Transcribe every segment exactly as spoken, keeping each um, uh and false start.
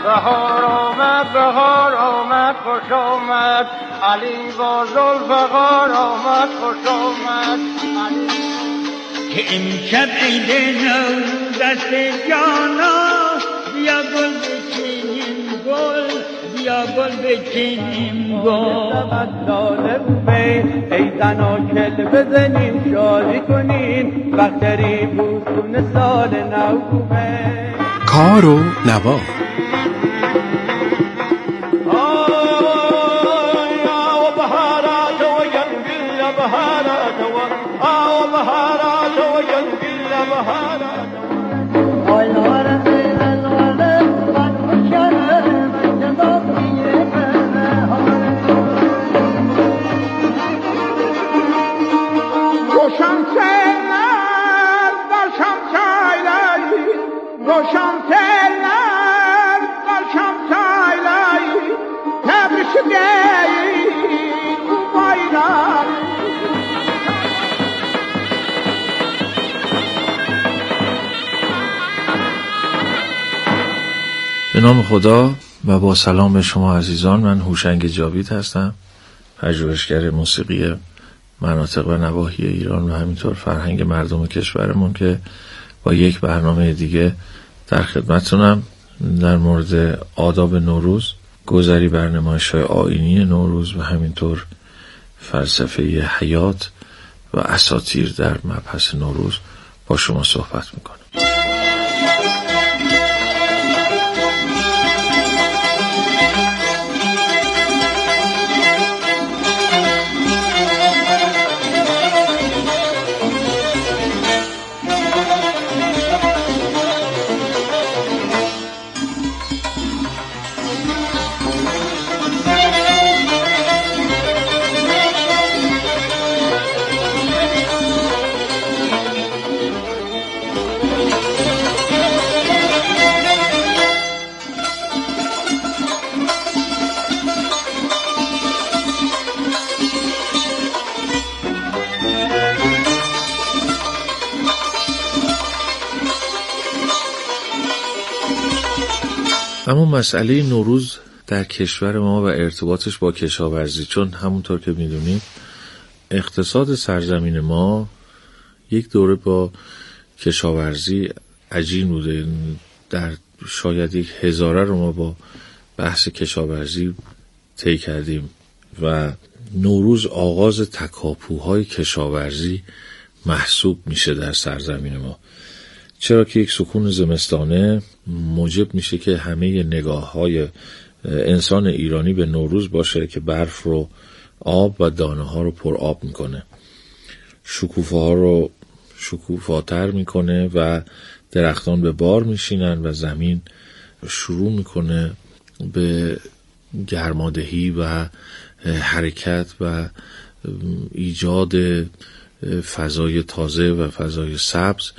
بهار آمد بهار آمد خوش آمد علی با ذوالفقار آمد خوش آمد علی که امشب عید نوروز است جانا بیا گل بچینیم گل بیا گل بچینیم گل ساله بومه ای زنا کل بزنیم شادی کنیم بختری بوسون سال نو بومه کار و نوا به نام خدا و با سلام به شما عزیزان، من هوشنگ جاوید هستم، پژوهشگر موسیقی مناطق و نواحی ایران و همینطور فرهنگ مردم کشورمون که با یک برنامه دیگه در خدمتتونم در مورد آداب نوروز، گذری بر نمایش‌های آیینی نوروز و همینطور فلسفه حیات و اساطیر در مبحث نوروز با شما صحبت میکنم. اما مسئله نوروز در کشور ما و ارتباطش با کشاورزی، چون همونطور که میدونید اقتصاد سرزمین ما یک دوره با کشاورزی عجین بوده. در شاید یک هزاره رو ما با بحث کشاورزی طی کردیم و نوروز آغاز تکاپوهای کشاورزی محسوب میشه در سرزمین ما، چرا که یک سکون زمستانه موجب میشه که همه نگاه‌های انسان ایرانی به نوروز باشه که برف رو آب و دانه ها رو پر آب میکنه، شکوفه ها رو شکوفاتر میکنه و درختان به بار میشینن و زمین شروع میکنه به گرمادهی و حرکت و ایجاد فضای تازه و فضای سبز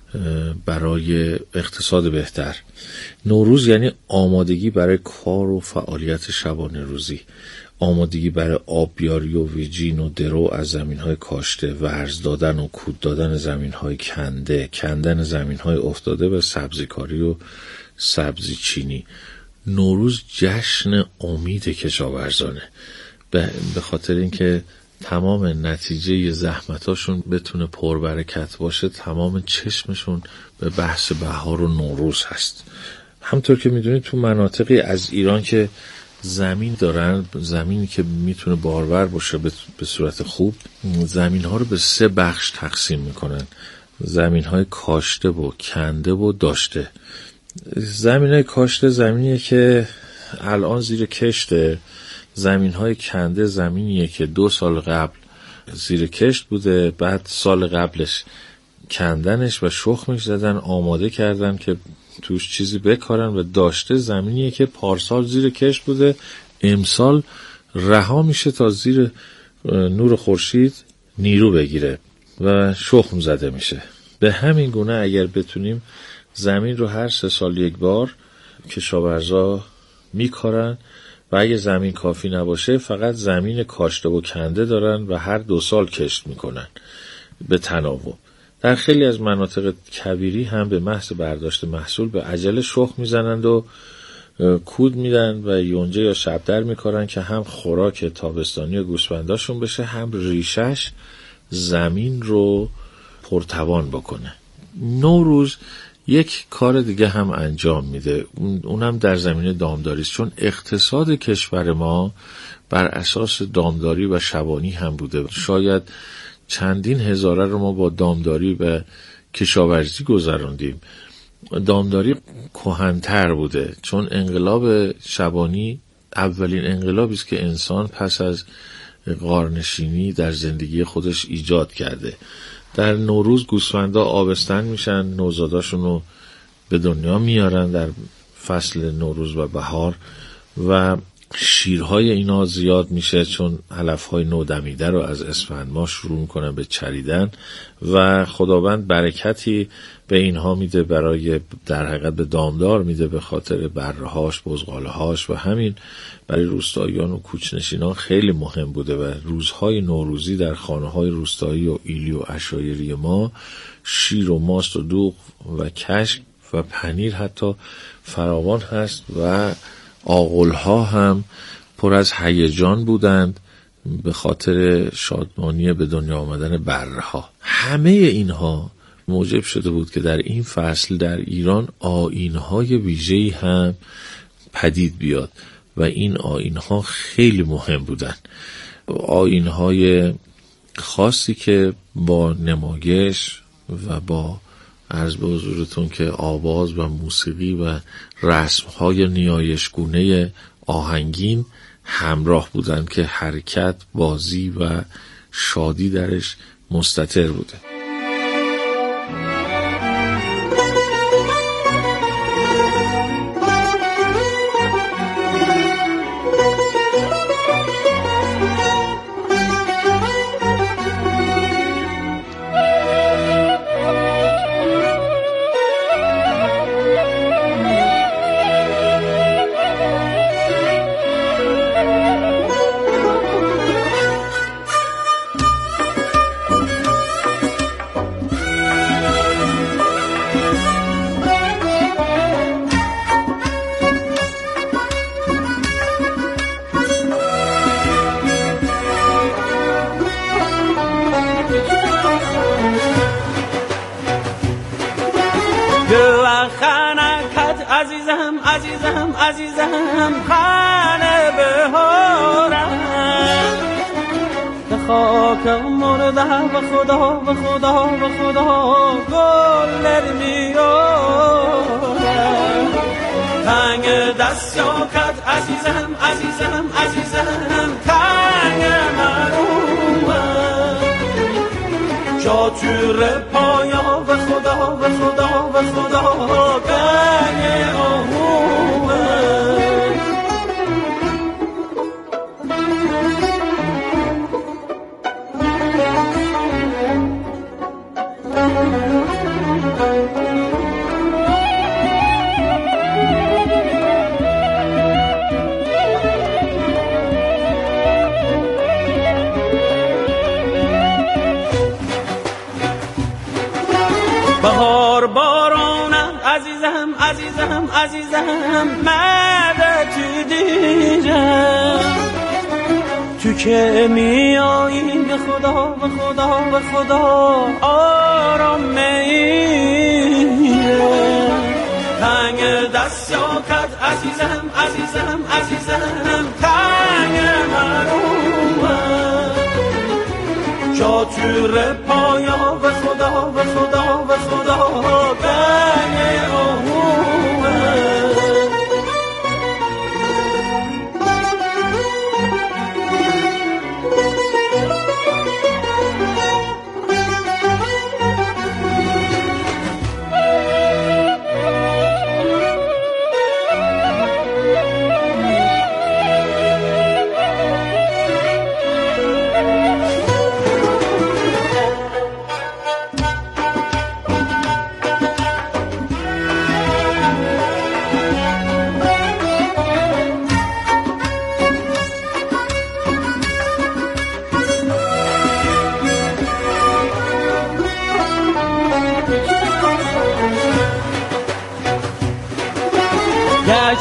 برای اقتصاد بهتر. نوروز یعنی آمادگی برای کار و فعالیت شبانه روزی، آمادگی برای آبیاری و ویجین و درو از زمین‌های کاشته، ورز دادن و کود دادن زمین‌های کنده، کندن زمین‌های افتاده و سبزیکاری و سبزی چینی. نوروز جشن امید کشاورزانه، به خاطر اینکه تمام نتیجه زحمتاشون بتونه پربرکت باشه، تمام چشمشون به بحث بهار و نوروز هست. همطور که میدونید تو مناطقی از ایران که زمین دارن، زمینی که میتونه بارور باشه به صورت خوب، زمین ها رو به سه بخش تقسیم میکنن: زمین های کاشته و کنده و داشته. زمین های کاشته زمینیه که الان زیر کشته، زمین های کنده زمینیه که دو سال قبل زیر کشت بوده، بعد سال قبلش کندنش و شخمش زدن، آماده کردن که توش چیزی بکارن. و داشته زمینیه که پارسال زیر کشت بوده، امسال رها میشه تا زیر نور خورشید نیرو بگیره و شخم زده میشه. به همین گونه اگر بتونیم زمین رو هر سه سال یک بار کشاورزا میکارن و اگه زمین کافی نباشه فقط زمین کاشته و کنده دارن و هر دو سال کشت میکنن به تناوب. در خیلی از مناطق کویری هم به محض برداشت محصول به عجله شخم میزنند و کود میدن و یونجه یا شبدر میکارن که هم خوراک تابستانی گوسفنداشون بشه، هم ریشش زمین رو پرتوان بکنه. نوروز یک کار دیگه هم انجام میده، اونم در زمینه دامداری است، چون اقتصاد کشور ما بر اساس دامداری و شبانی هم بوده. شاید چندین هزاره رو ما با دامداری و کشاورزی گذراندیم. دامداری کهن‌تر بوده، چون انقلاب شبانی اولین انقلابی است که انسان پس از غارنشینی در زندگی خودش ایجاد کرده. در نوروز گوسفندا آبستن میشن، نوزاداشون رو به دنیا میارن در فصل نوروز و بهار و شیرهای اینا زیاد میشه، چون علفهای نودمیده رو از اسفند ماه شروع میکنن به چریدن و خداوند برکتی به اینها میده، برای در حقیقت به دامدار میده به خاطر برهاش، بزغالهاش و همین برای روستاییان و کوچنشینان خیلی مهم بوده و روزهای نوروزی در خانه‌های روستایی و ایلی و عشایری ما شیر و ماست و دوغ و کشک و پنیر حتی فراوان هست و آغل‌ها هم پر از هیجان بودند به خاطر شادمانی به دنیا آمدن برها. همه اینها موجب شده بود که در این فصل در ایران آیین‌های ویژه‌ای هم پدید بیاد و این آیین‌ها خیلی مهم بودن. آیین‌های خاصی که با نمایش و با عرض به حضورتون که آواز و موسیقی و رسم‌های نیایشگونه آهنگین همراه بودند که حرکت، بازی و شادی درش مستتر بوده. عزیزم عزیزم عزیزم خانه بهارم به خاک مرده و خدا و خدا و خدا گل نمیارم تنگ دست کد عزیزم عزیزم عزیزم تنگ مروم جا تور پایا و خدا و خدا و خدا گنگ آهومه بهار بارانم عزیزم عزیزم عزیزم مده تو دیجم تو که میایی به خدا به خدا به خدا آرام میره تنگ دست یا کد عزیزم عزیزم عزیزم تنگ مرومم جا تور پایا به خدا به خدا به خدا گنگ آهومه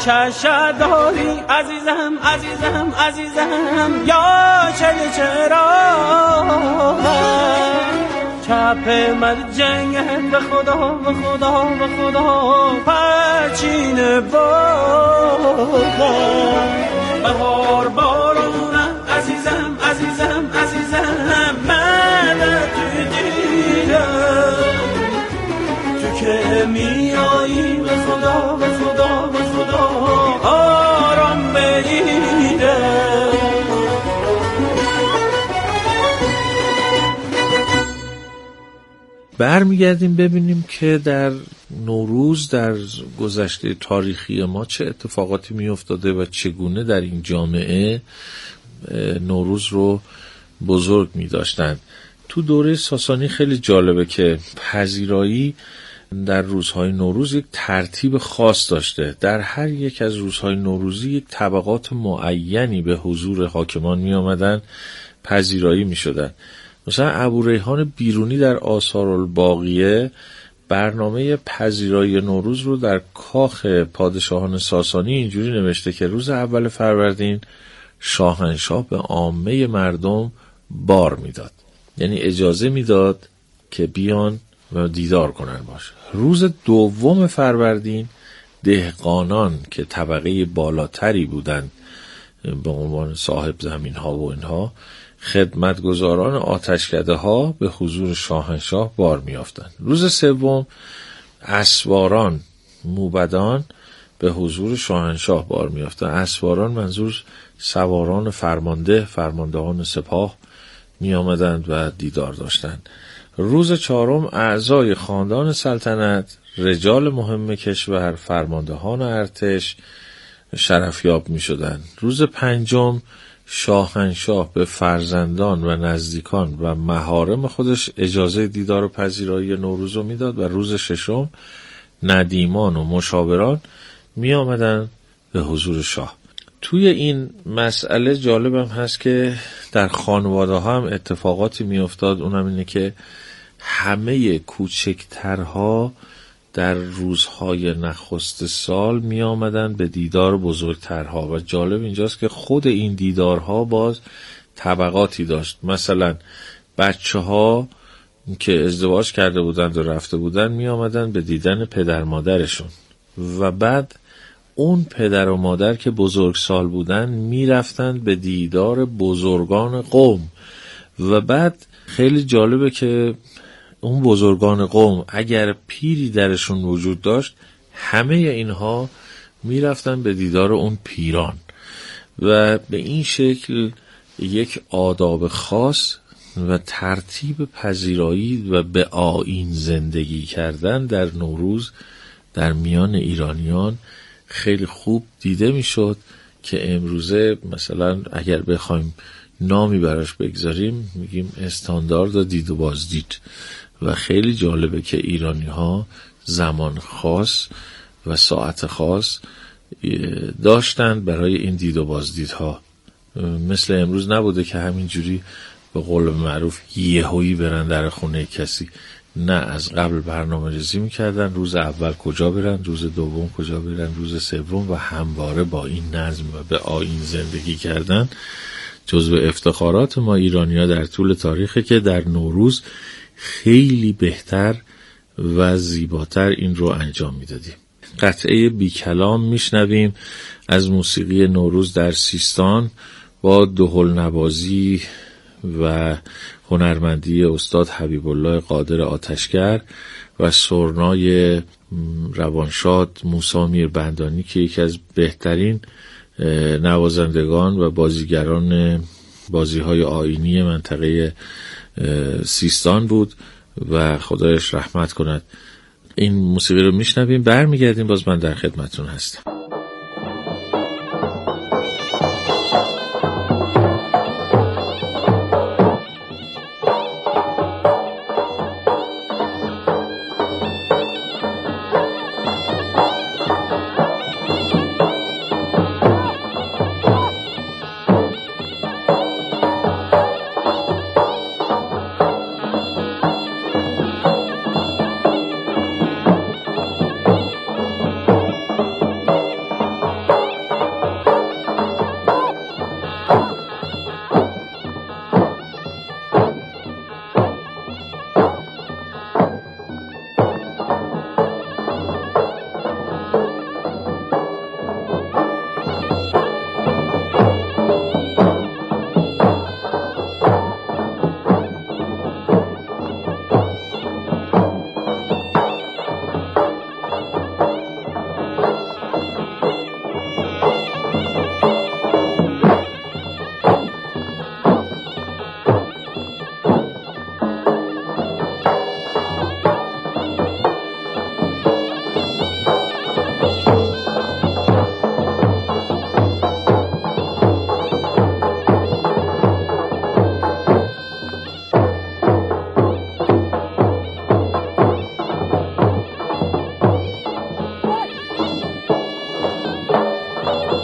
چشم داری عزیزم عزیزم عزیزم یا چل چرا چپ من جنگت به خدا به خدا به خدا پرچین بارم بهار بارونم عزیزم عزیزم عزیزم من تو دیدم تو که میایی به خدا به خدا به خدا آرام بگیرم. برمیگردیم ببینیم که در نوروز در گذشته تاریخی ما چه اتفاقاتی می افتاده و چگونه در این جامعه نوروز رو بزرگ می داشتن. تو دوره ساسانی خیلی جالبه که پذیرایی در روزهای نوروز یک ترتیب خاص داشته. در هر یک از روزهای نوروزی یک طبقات معینی به حضور حاکمان می آمدن، پذیرایی می شدن. مثلا ابوریحان بیرونی در آثار الباقیه برنامه پذیرایی نوروز رو در کاخ پادشاهان ساسانی اینجوری نوشته که روز اول فروردین شاهنشاه به عامه مردم بار میداد، یعنی اجازه میداد که بیان و دیدار کنن باشه. روز دوم فروردین دهقانان که طبقه بالاتری بودند به عنوان صاحب زمین ها و اینها، خدمتگزاران آتشکده ها به حضور شاهنشاه بار می افتند. روز سوم اسواران موبدان به حضور شاهنشاه بار می افتند. اسواران منظور سواران فرمانده، فرماندهان سپاه می آمدند و دیدار داشتند. روز چهارم اعضای خاندان سلطنت، رجال مهم کشور، فرماندهان ارتش شرفیاب می شدند. روز پنجم شاهنشاه به فرزندان و نزدیکان و محارم خودش اجازه دیدار و پذیرایی نوروز رو میداد و روز ششم ندیمان و مشاوران می آمدن به حضور شاه. توی این مسئله جالبم هست که در خانواده ها هم اتفاقاتی می افتاد. اونم اینه که همه کوچکترها در روزهای نخست سال می آمدن به دیدار بزرگترها و جالب اینجاست که خود این دیدارها باز طبقاتی داشت. مثلا بچه ها که ازدواج کرده بودند و رفته بودند می آمدن به دیدن پدر مادرشون و بعد اون پدر و مادر که بزرگ سال بودن می رفتن به دیدار بزرگان قوم و بعد خیلی جالبه که اون بزرگان قوم اگر پیری درشون وجود داشت همه اینها می رفتن به دیدار اون پیران و به این شکل یک آداب خاص و ترتیب پذیرایی و به آیین زندگی کردن در نوروز در میان ایرانیان خیلی خوب دیده می شد که امروزه مثلا اگر بخوایم نامی براش بگذاریم میگیم استاندارد دید و بازدید و خیلی جالبه که ایرانی ها زمان خاص و ساعت خاص داشتند برای این دید و بازدیدها. مثل امروز نبوده که همینجوری به قول معروف یهویی برن در خونه کسی، نه از قبل برنامه ریزی میکردن روز اول کجا برن، روز دوم کجا برن، روز سوم و همواره با این نظم و به آیین زندگی کردن جزو افتخارات ما ایرانی‌ها در طول تاریخه که در نوروز خیلی بهتر و زیباتر این رو انجام میدادیم. قطعه بی کلام میشنویم از موسیقی نوروز در سیستان با دهل نوازی و هنرمندی استاد حبیب الله قادر آتشگر و سرنای روانشاد موسی میربندانی که یکی از بهترین نوازندگان و بازیگران بازی‌های آیینی منطقه سیستان بود و خدایش رحمت کند. این موسیقی رو میشنویم، برمیگردیم، باز من در خدمتون هستم.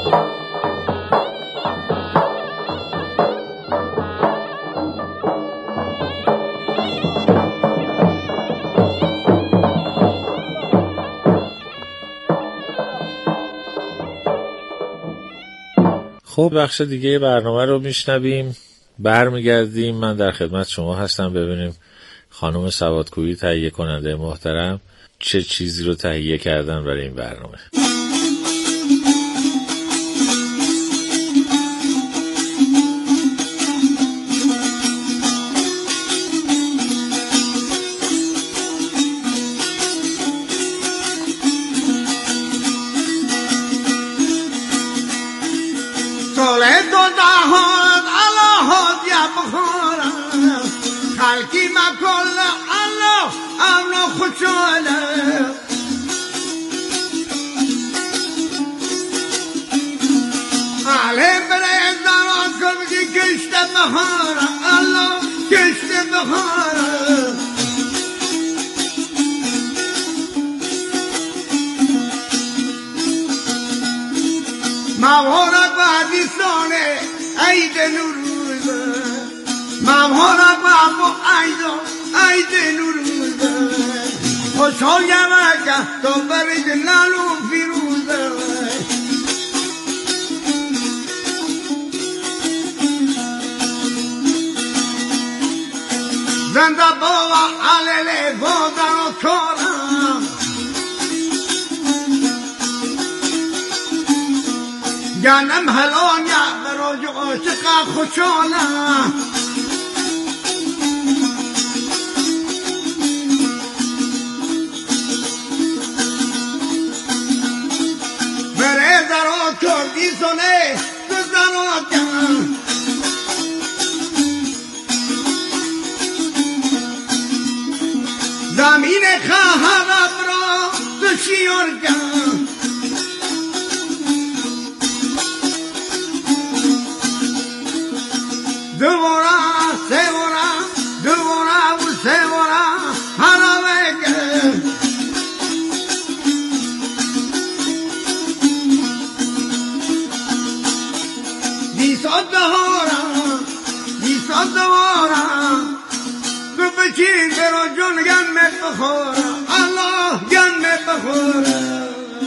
خب بخش دیگه برنامه رو میشنویم، برمیگردیم. من در خدمت شما هستم. ببینیم خانم سوادکویی تهیه کننده محترم چه چیزی رو تهیه کردن برای این برنامه. خلقی مکل الله امن خوشاله علم برای زمان کن بگی کشت بخاره الله کشت بخاره مبارک و حدیثانه عید نوروزه مبارک و ابو عیدا عید نوروزه خوشحال یمکه تا برید لالو فیروزه زنده بابا علیل بادن و کارم گنم هلان یا براج عاشقا خوشحالم بره درا کردی سنه تو زنو کن زمین خواهر برا تو شیار کن دوباره سواره دوباره و سواره حرامه کن دیساد دهارم دیساد دوارم تو بچین برو جون گمت بخورم الله گمت بخورم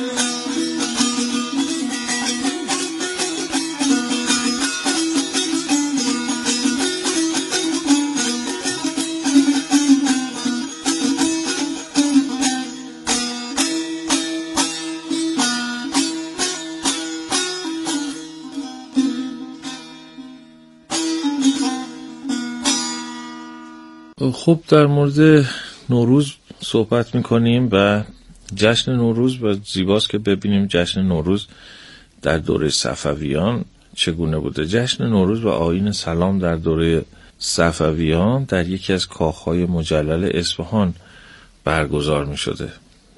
خب در مورد نوروز صحبت میکنیم و جشن نوروز و زیباست که ببینیم جشن نوروز در دوره صفویان چگونه بوده. جشن نوروز و آیین سلام در دوره صفویان در یکی از کاخهای مجلل اصفهان برگزار میشده.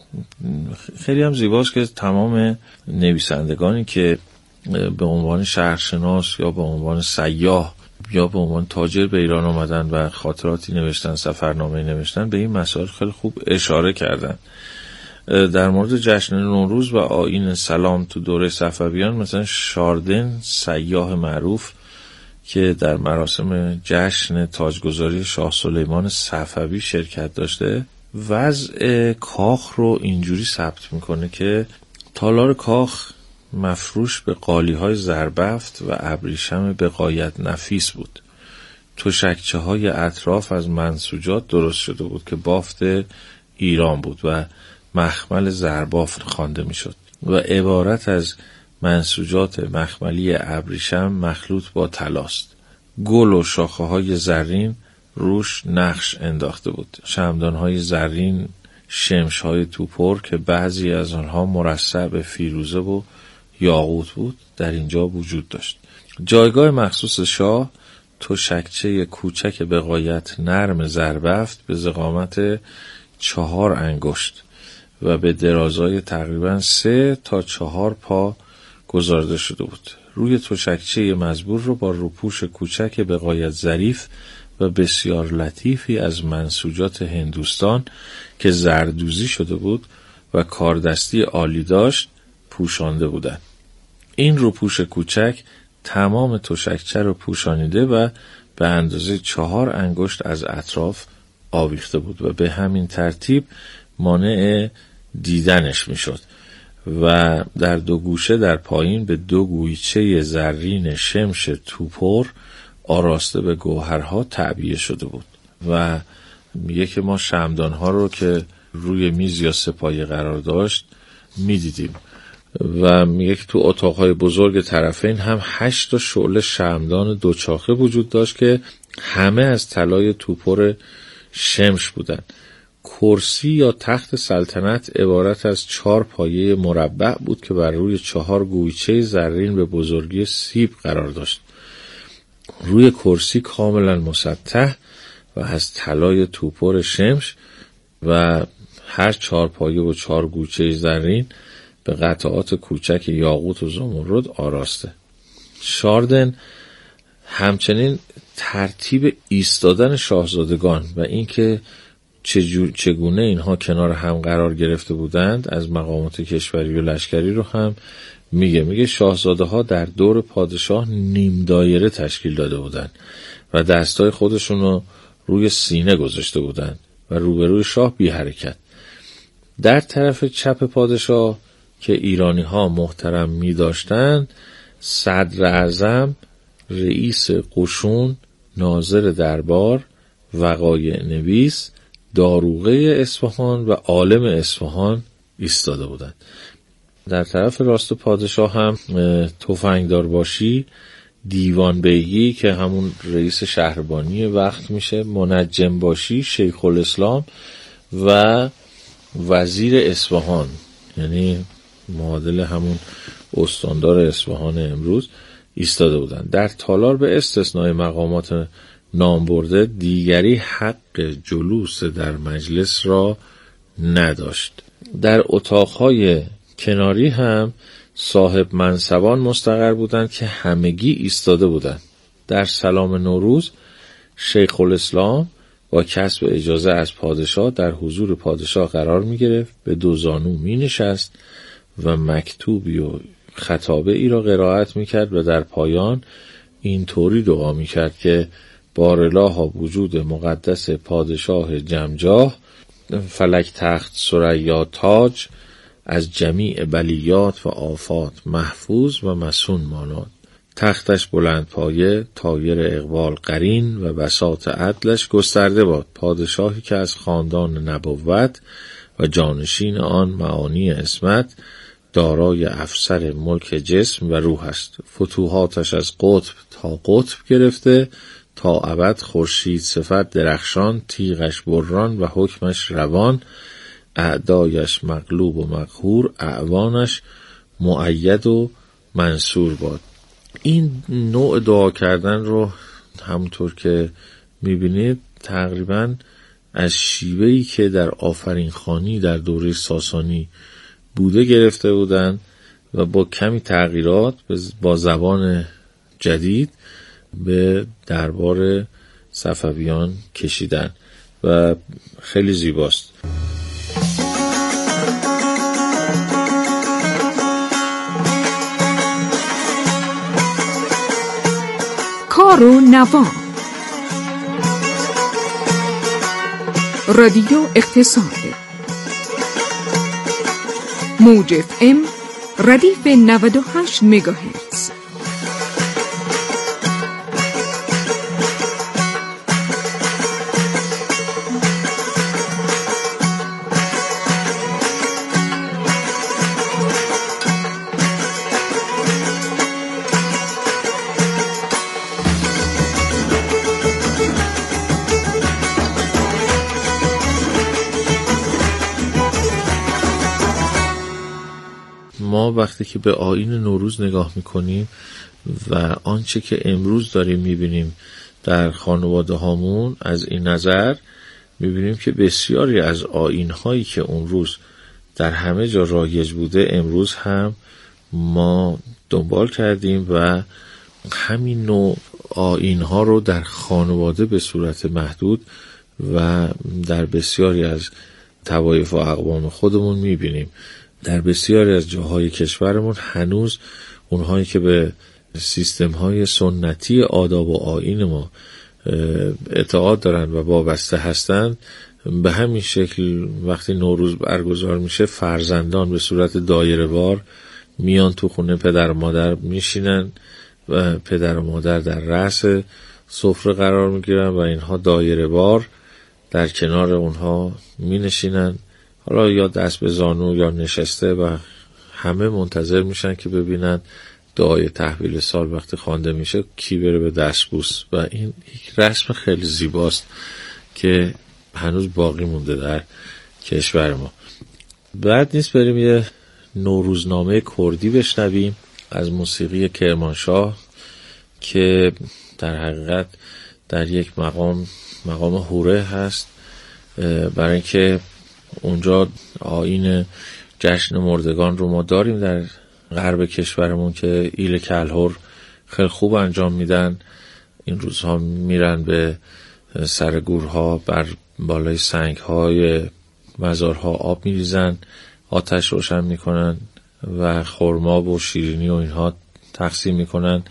خیلی هم زیباست که تمام نویسندگانی که به عنوان شهرشناس یا به عنوان سیاح یا به عنوان تاجر به ایران آمدن و خاطراتی نوشتن، سفرنامه نوشتن، به این مسائل خیلی خوب اشاره کردن. در مورد جشن نوروز و آیین سلام تو دوره صفویان مثلا شاردن، سیاح معروف که در مراسم جشن تاجگذاری شاه سلیمان صفوی شرکت داشته، وضع کاخ رو اینجوری ثبت میکنه که تالار کاخ مفروش به قالی‌های زربفت و ابریشم به غایت نفیس بود. تشکچه های اطراف از منسوجات درست شده بود که بافت ایران بود و مخمل زربافت خوانده میشد و عبارت از منسوجات مخملی ابریشم مخلوط با طلاست. گل و شاخه های زرین روش نقش انداخته بود. شمعدان های زرین، شمش های توپر که بعضی از آنها مرصع به فیروزه و یاقوت بود در اینجا وجود داشت. جایگاه مخصوص شاه تشکچه کوچک به غایت نرم زربفت به ضخامت چهار انگشت و به درازای تقریبا سه تا چهار پا گذارده شده بود. روی تشکچه مزبور رو با روپوش کوچک به غایت ظریف و بسیار لطیفی از منسوجات هندوستان که زردوزی شده بود و کاردستی عالی داشت پوشانده بودند. این روپوش کوچک تمام تشکچه رو پوشانیده و به اندازه چهار انگشت از اطراف آویخته بود و به همین ترتیب مانع دیدنش میشد و در دو گوشه در پایین به دو گویچه زرین شمش توپر آراسته به گوهرها تعبیه شده بود و میگه که ما شمعدان‌ها رو که روی میز یا سپایه قرار داشت میدیدیم و میگه که تو اتاقهای بزرگ طرفین هم هشت تا شعله شمعدان دوچاخه وجود داشت که همه از طلای توپر شمش بودن. کرسی یا تخت سلطنت عبارت از چهار پایه مربع بود که بر روی چهار گویچه زرین به بزرگی سیب قرار داشت. روی کرسی کاملا مسطح و از طلای توپر شمش و هر چهار پایه و چهار گویچه زرین به قطعات کوچک یاقوت و زمرد آراسته. شاردن همچنین ترتیب ایستادن شاهزادگان و اینکه چگونه اینها کنار هم قرار گرفته بودند از مقامات کشوری و لشکری رو هم میگه. میگه شاهزاده ها در دور پادشاه نیم دایره تشکیل داده بودند و دستای خودشون رو روی سینه گذاشته بودند و روبروی شاه بی حرکت. در طرف چپ پادشاه که ایرانی ها محترم می داشتند، صدر اعظم، رئیس قشون، ناظر دربار، وقایع نویس، داروغه اصفهان و عالم اصفهان ایستاده بودند. در طرف راست پادشاه هم تفنگدار باشی، دیوان بیگی که همون رئیس شهربانی وقت میشه، منجم باشی، شیخ الاسلام و وزیر اصفهان یعنی معادل همون استاندار اصفهان امروز ایستاده بودند. در تالار به استثنای مقامات نام برده دیگری حق جلوس در مجلس را نداشت. در اتاقهای کناری هم صاحب منصبان مستقر بودند که همگی ایستاده بودند. در سلام نوروز شیخ الاسلام با کسب اجازه از پادشاه در حضور پادشاه قرار می گرفت، به دو زانو می نشست و مکتوبی و خطابه ای را قرائت می کرد و در پایان این طوری دعا می کرد که بارالله وجود مقدس پادشاه جمجاه، فلک تخت ثریا تاج، از جمیع بلیات و آفات محفوظ و مسون ماناد. تختش بلند پایه، طایر اقبال قرین و بساط عدلش گسترده باد. پادشاهی که از خاندان نبوت و جانشین آن معانی عصمت، دارای افسر ملک جسم و روح است. فتوحاتش از قطب تا قطب گرفته، تا ابد خورشید صفت درخشان، تیغش بران و حکمش روان، اعدایش مغلوب و مقهور، اعوانش مؤید و منصور باد. این نوع دعا کردن رو همونطور که میبینید تقریبا از شیوهی که در آفرین خوانی در دوره ساسانی بوده گرفته بودن و با کمی تغییرات با زبان جدید به دربار صفویان کشیدن و خیلی زیباست. کار و نوا، رادیو اقتصاد، موج اف ام ردیف نود و هشت مگاهرتز. ما وقتی که به آیین نوروز نگاه میکنیم و آنچه که امروز داریم میبینیم در خانواده هامون، از این نظر میبینیم که بسیاری از آیین هایی که اون روز در همه جا رایج بوده امروز هم ما دنبال کردیم و همین نوع آیین ها رو در خانواده به صورت محدود و در بسیاری از طوایف و اقوام خودمون میبینیم. در بسیاری از جاهای کشورمون هنوز اونهایی که به سیستم های سنتی آداب و آیین ما اعتقاد دارن و وابسته هستند، به همین شکل وقتی نوروز برگزار میشه فرزندان به صورت دایره‌وار میان تو خونه پدر و مادر میشینن و پدر و مادر در رأس سفره قرار میگیرن و اینها دایره‌وار در کنار اونها مینشینن، حالا یا دست به زانو یا نشسته، و همه منتظر میشن که ببینن دعای تحویل سال وقتی خوانده میشه کی بره به دستبوس. و این یک رسم خیلی زیباست که هنوز باقی مونده در کشور ما. بعد نیست بریم یه نوروزنامه کردی بشنویم از موسیقی کرمانشاه که در حقیقت در یک مقام مقام هوره هست، برای اینکه اونجا آیین جشن مردگان رو ما داریم در غرب کشورمون که ایل کلهر خیلی خوب انجام میدن. این روزها میرن به سر گورها، بر بالای سنگ‌های مزارها آب میریزن، آتش روشن میکنن و خرما و شیرینی و اینها تقسیم میکنن،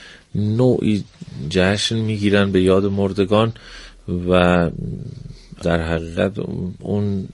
نوعی جشن میگیرن به یاد مردگان و در حقیقت اون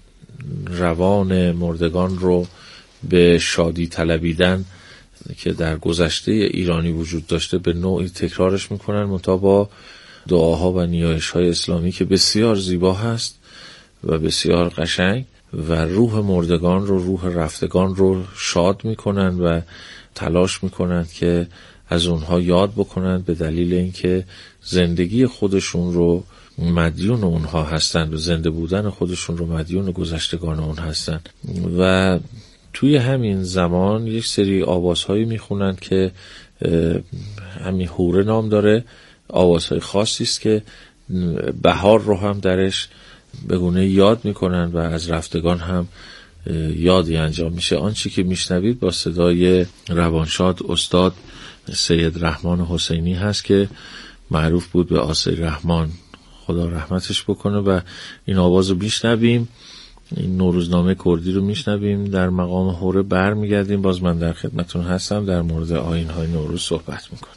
روان مردگان رو به شادی طلبیدن که در گذشته ایرانی وجود داشته به نوعی تکرارش میکنن، منتها با دعاها و نیایش‌های اسلامی که بسیار زیبا هست و بسیار قشنگ و روح مردگان رو، روح رفتگان رو شاد میکنن و تلاش میکنن که از اونها یاد بکنن، به دلیل اینکه زندگی خودشون رو مدیون اونها هستن و زنده بودن خودشون رو مدیون گذشتگان اون هستن. و توی همین زمان یک سری آوازهایی میخونن که همین هوره نام داره، آوازهای خاصی است که بهار رو هم درش به گونه یاد میکنن و از رفتگان هم یادی انجام میشه. آنچه که میشنوید با صدای روانشاد استاد سید رحمان حسینی هست که معروف بود به آسای رحمان، خدا رحمتش بکنه. و این آواز رو میشنویم، این نوروزنامه کردی رو میشنویم، در مقام هوره برمیگردیم، باز من در خدمتون هستم، در مورد آیین‌های نوروز صحبت میکنم.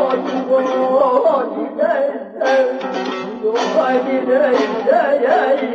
Yeah, yeah, yeah.